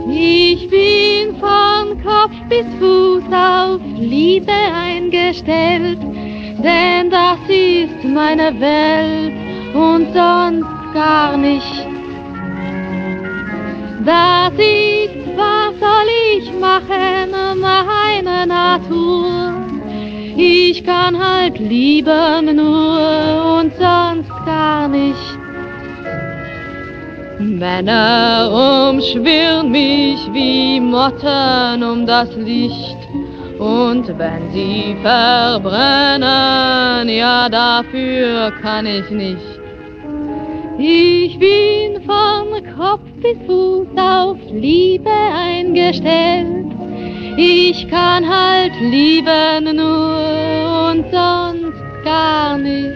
Ich bin von Kopf bis Fuß auf Liebe eingestellt, denn das ist meine Welt und sonst gar nicht. Das ist, was soll ich machen, meine Natur. Ich kann halt lieben nur und sonst gar nicht. Männer umschwirren mich wie Motten um das Licht. Und wenn sie verbrennen, ja, dafür kann ich nicht. Ich bin von Kopf bis Fuß auf Liebe eingestellt. Ich kann halt lieben nur und sonst gar nicht.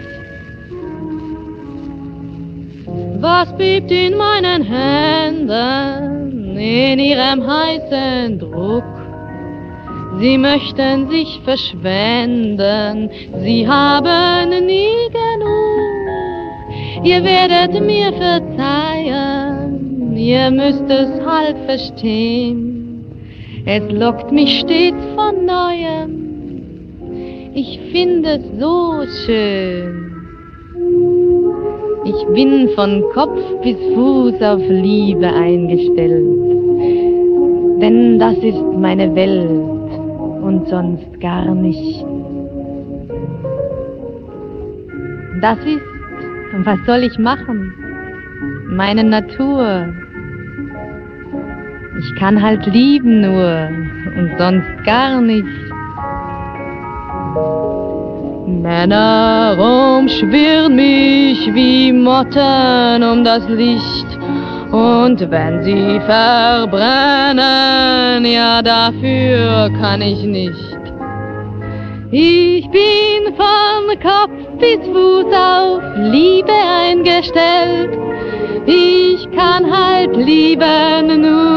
Was bebt in meinen Händen, in ihrem heißen Druck? Sie möchten sich verschwenden, sie haben nie genug. Ihr werdet mir verzeihen, ihr müsst es halb verstehen. Es lockt mich stets von Neuem, ich finde es so schön. Ich bin von Kopf bis Fuß auf Liebe eingestellt, denn das ist meine Welt und sonst gar nicht. Das ist, was soll ich machen, meine Natur. Ich kann halt lieben nur und sonst gar nicht. Männer umschwirren mich wie Motten um das Licht. Und wenn sie verbrennen, ja, dafür kann ich nicht. Ich bin von Kopf bis Fuß auf Liebe eingestellt. Ich kann halt lieben nur